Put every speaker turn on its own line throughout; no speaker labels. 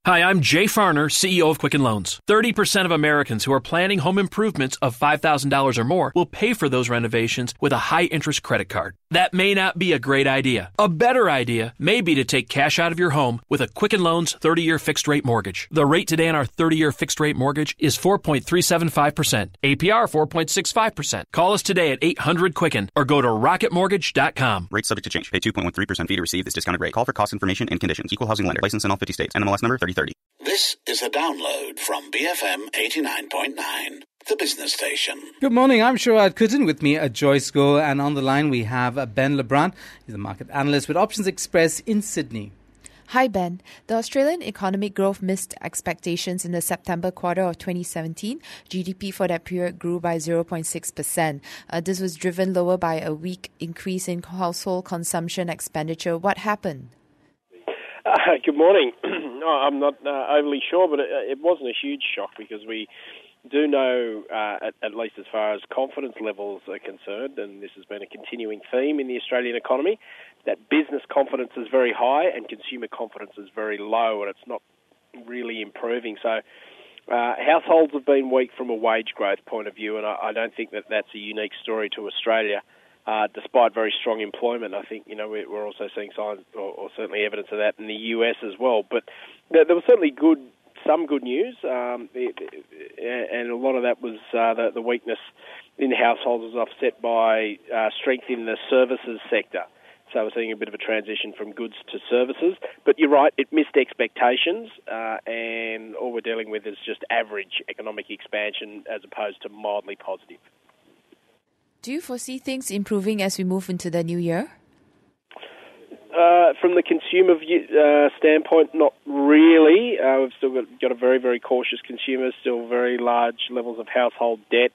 Hi, I'm Jay Farner, CEO of Quicken Loans. 30% of Americans who are planning home improvements of $5,000 or more will pay for those renovations with a high-interest credit card. That may not be a great idea. A better idea may be to take cash out of your home with a Quicken Loans 30-year fixed-rate mortgage. The rate today on our 30-year fixed-rate mortgage is 4.375%. APR 4.65%. Call us today at 800-QUICKEN or go to rocketmortgage.com.
Rate subject to change. Pay 2.13% fee to receive this discounted rate. Call for cost information and conditions. Equal housing lender. License in all 50 states. NMLS number 3030.
This is a download from BFM 89.9, the business station.
Good morning, I'm Sharad Kuttan. With me, Joyce Goh, and on the line we have Ben Lebrun. He's a market analyst with Options Express in Sydney.
Hi, Ben. The Australian economic growth missed expectations in the September quarter of 2017. GDP for that period grew by 0.6%. This was driven lower by a weak increase in household consumption expenditure. What happened?
Good morning. I'm not overly sure, but it wasn't a huge shock because we do know, at least as far as confidence levels are concerned, and this has been a continuing theme in the Australian economy, that business confidence is very high and consumer confidence is very low, and it's not really improving. So households have been weak from a wage growth point of view, and I don't think that that's a unique story to Australia. Despite very strong employment, I think we're also seeing signs, or certainly evidence of that in the US as well. But there was certainly some good news, and a lot of that was the weakness in households was offset by strength in the services sector. So we're seeing a bit of a transition from goods to services. But you're right, it missed expectations, and all we're dealing with is just average economic expansion as opposed to mildly positive.
Do you foresee things improving as we move into the new year?
From the consumer standpoint, not really. We've still got a very, very cautious consumer, still very large levels of household debt,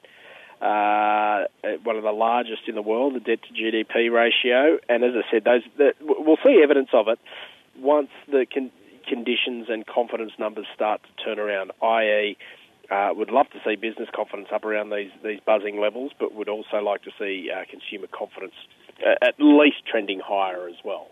one of the largest in the world, the debt to GDP ratio. And as I said, we'll see evidence of it once the conditions and confidence numbers start to turn around, i.e., would love to see business confidence up around these buzzing levels, but would also like to see consumer confidence at least trending higher as well.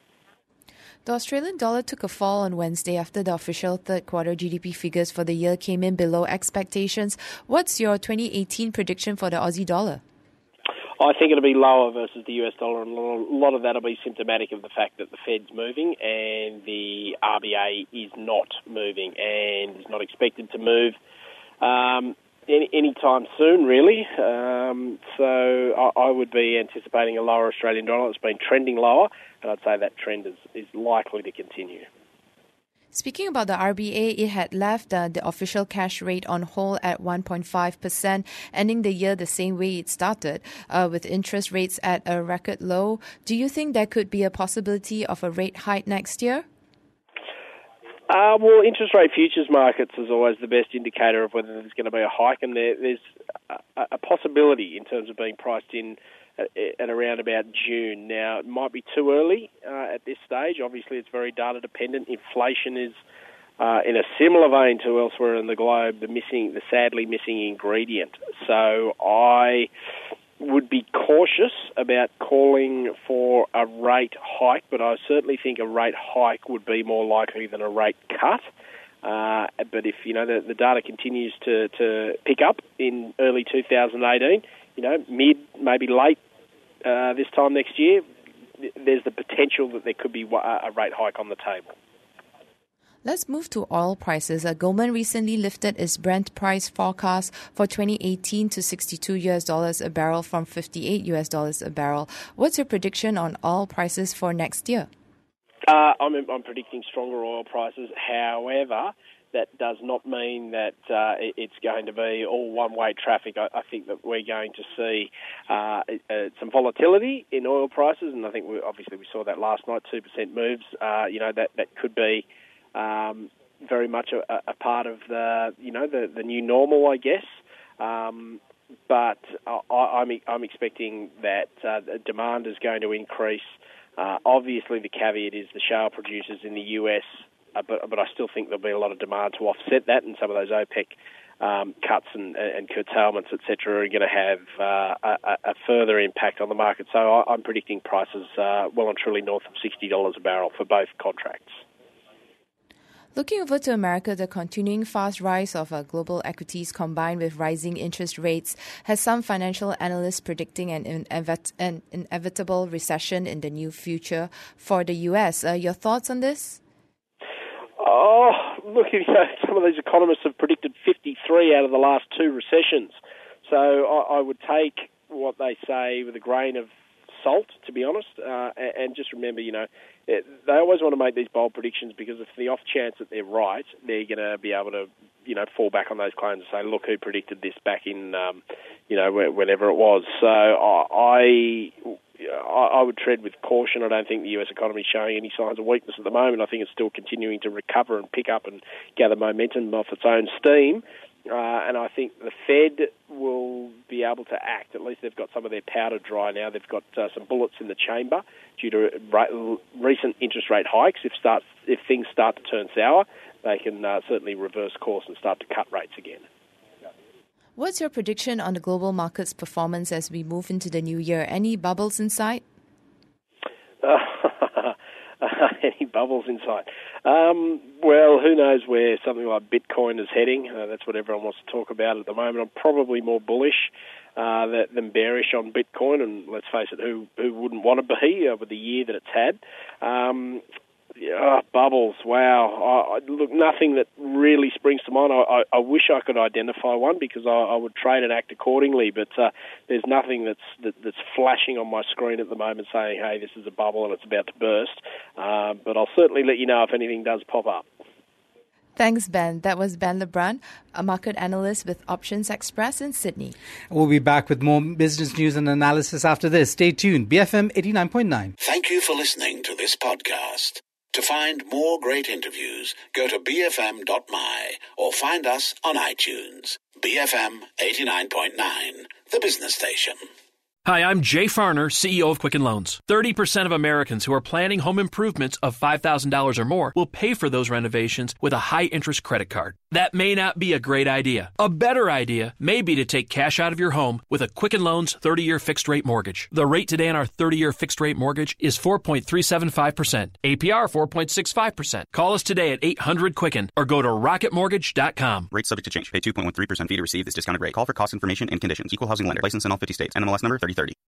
The Australian dollar took a fall on Wednesday after the official third quarter GDP figures for the year came in below expectations. What's your 2018 prediction for the Aussie dollar?
I think it'll be lower versus the US dollar, and a lot of that will be symptomatic of the fact that the Fed's moving and the RBA is not moving and is not expected to move any time soon, really. So I would be anticipating a lower Australian dollar. It's been trending lower, and I'd say that trend is likely to continue.
Speaking about the RBA, it had left the official cash rate on hold at 1.5%, ending the year the same way it started, with interest rates at a record low. Do you think there could be a possibility of a rate hike next year?
Well, interest rate futures markets is always the best indicator of whether there's going to be a hike, and there's a possibility in terms of being priced in at around about June. Now, it might be too early at this stage. Obviously, it's very data dependent. Inflation is in a similar vein to elsewhere in the globe, the sadly missing ingredient. So I would be cautious about calling for a rate hike, but I certainly think a rate hike would be more likely than a rate cut. But if the data continues to pick up in early 2018, mid, maybe late this time next year, there's the potential that there could be a rate hike on the table.
Let's move to oil prices. Goldman recently lifted its Brent price forecast for 2018 to $62 a barrel from $58 a barrel. What's your prediction on oil prices for next year?
I'm predicting stronger oil prices. However, that does not mean that it's going to be all one-way traffic. I think that we're going to see some volatility in oil prices, and I think we saw that last night, 2% moves. That could be very much a part of the new normal, I guess. But I'm expecting that demand is going to increase. Obviously, the caveat is the shale producers in the US, but I still think there'll be a lot of demand to offset that, and some of those OPEC cuts and curtailments, etc., are going to have a further impact on the market. So I'm predicting prices well and truly north of $60 a barrel for both contracts.
Looking over to America, the continuing fast rise of global equities combined with rising interest rates has some financial analysts predicting an inevitable recession in the near future for the U.S. Your thoughts on this?
Oh, look, some of these economists have predicted 53 out of the last 2 recessions. So I would take what they say with a grain of salt, to be honest, and just remember, they always want to make these bold predictions because if the off chance that they're right, they're going to be able to, fall back on those claims and say, look, who predicted this back in, whenever it was. So I would tread with caution. I don't think the US economy is showing any signs of weakness at the moment. I think it's still continuing to recover and pick up and gather momentum off its own steam. And I think the Fed will be able to act. At least they've got some of their powder dry now. They've got some bullets in the chamber due to recent interest rate hikes. If things start to turn sour, they can certainly reverse course and start to cut rates again.
What's your prediction on the global market's performance as we move into the new year? Any bubbles in sight?
Any bubbles in sight? Well, who knows where something like Bitcoin is heading. That's what everyone wants to talk about at the moment. I'm probably more bullish than bearish on Bitcoin, and let's face it, who wouldn't want to be with the year that it's had? Bubbles, wow. Look, nothing that really springs to mind. I wish I could identify one because I would trade and act accordingly, but there's nothing that's flashing on my screen at the moment saying, hey, this is a bubble and it's about to burst. But I'll certainly let you know if anything does pop up.
Thanks, Ben. That was Ben Lebrun, a market analyst with Options Express in Sydney.
We'll be back with more business news and analysis after this. Stay tuned. BFM 89.9.
Thank you for listening to this podcast. To find more great interviews, go to bfm.my or find us on iTunes. BFM 89.9, the business station.
Hi, I'm Jay Farner, CEO of Quicken Loans. 30% of Americans who are planning home improvements of $5,000 or more will pay for those renovations with a high-interest credit card. That may not be a great idea. A better idea may be to take cash out of your home with a Quicken Loans 30-year fixed-rate mortgage. The rate today on our 30-year fixed-rate mortgage is 4.375%. APR 4.65%. Call us today at 800-QUICKEN or go to rocketmortgage.com.
Rates subject to change. Pay 2.13% fee to receive this discounted rate. Call for cost information and conditions. Equal housing lender. License in all 50 states. NMLS number 3030.